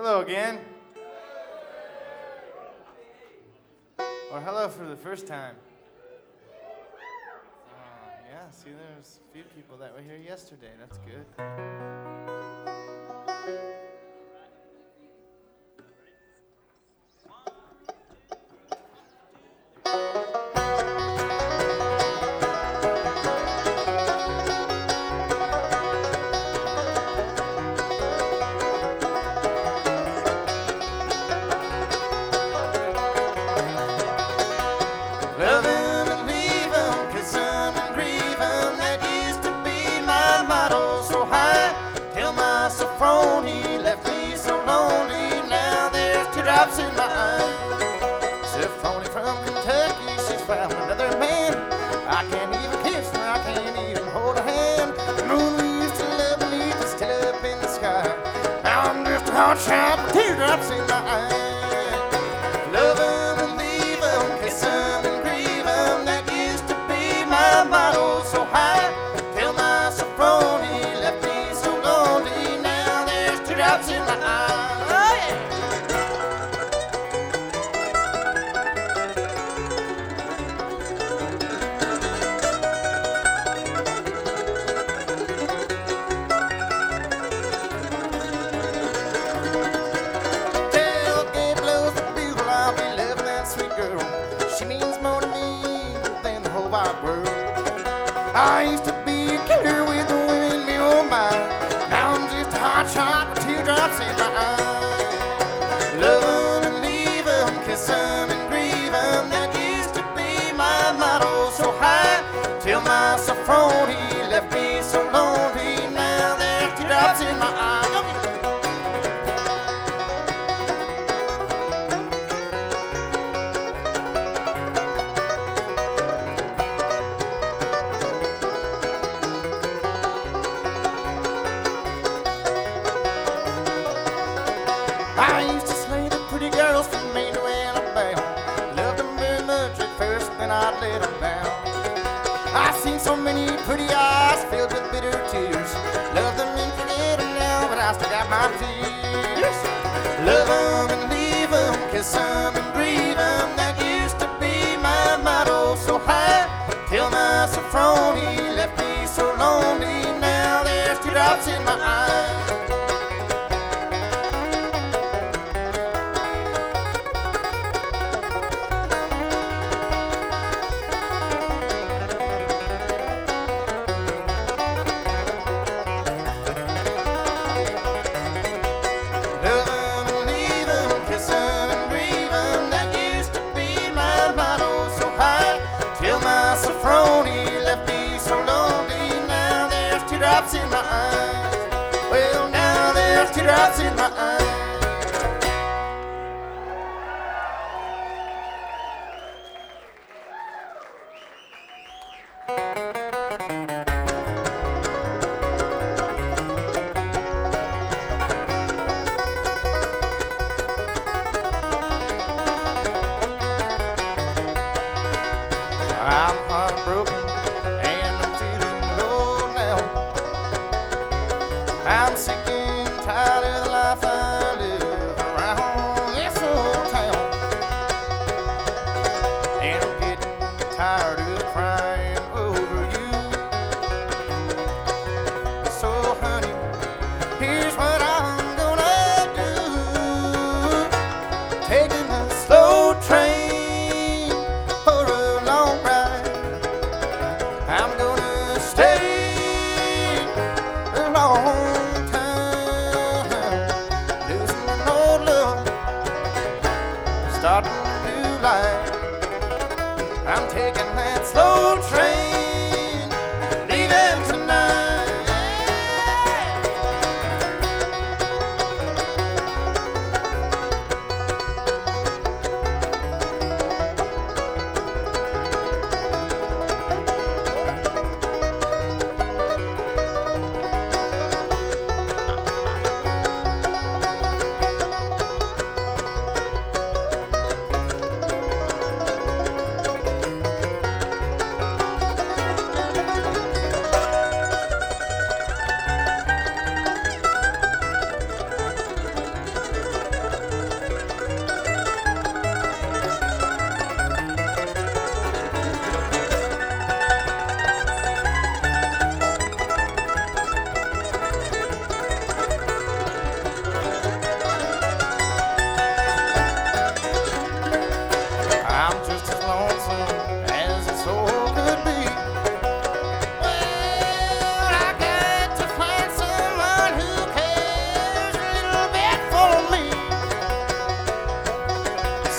Hello again. Or hello for the first time. Yeah, see, there's a few people that were here yesterday. That's good. In my eye, Stephanie from Kentucky, she's found another man. I can't even kiss her, I can't even hold her hand. The moon we used to love beneath is still up in the sky. Now I'm just a hot shot with teardrops in my eye. Love 'em and leave 'em, kiss 'em and grieve 'em. That used to be my motto so high. Till my Stephanie left me so lonely. Now there's teardrops in my eye. I used to be a killer with a windmill mind. Now I'm just a hot shot with teardrops in my eye. Love 'em and leave 'em, kiss 'em and grieve 'em. That used to be my motto so high. Till my Stephanie left me so lonely. Now there's teardrops in my eye. I used to slay the pretty girls from Maine to Alabama. Loved them very much at first, then I'd let them down. I've seen so many pretty eyes filled with bitter tears. Love them and forget them now, but I still got my fears. Love them and leave them, kiss them and grieve them. That used to be my motto so high. Till my Stephanie left me so lonely. Now there's teardrops in my eyes. Teardrops in my eyes. Well, now there's teardrops in my eyes. I'm heartbroken and I'm feeling low now. I'm sick and tired of the life I live around this old town. And I'm getting tired of crying over you. So honey, here's what I'm gonna do. Taking a slow train for a long ride. I'm gonna stay a long time, losing an old love, starting a new life. I'm taking that slow train, leaving tonight.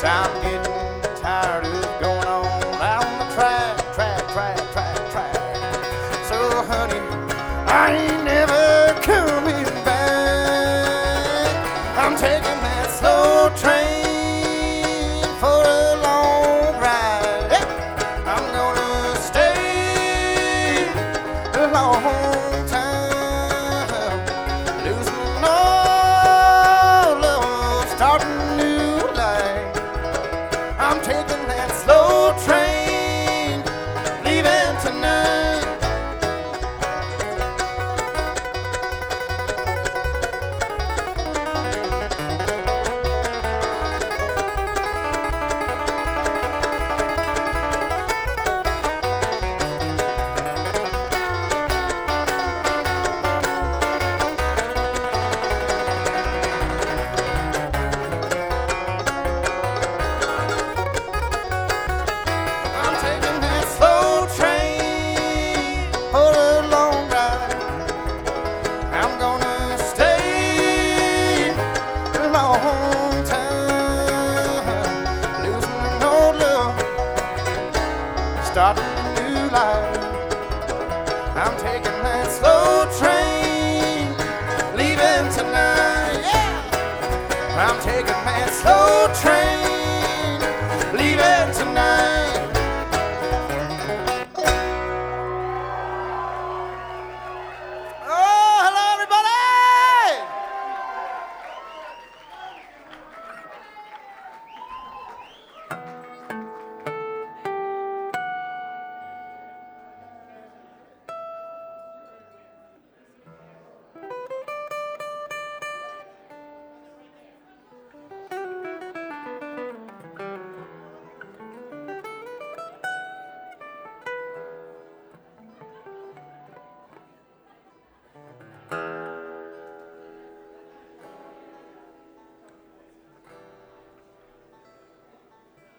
I'm getting tired of going on down the track. So honey, I ain't never coming back. I'm taking that slow train for a long ride. Hey, I'm gonna stay a long time, losing all love, starting a new life. I'm taking that slow train, leaving tonight. Starting a new life. I'm taking that slow train, leaving tonight. Yeah, I'm taking that slow train.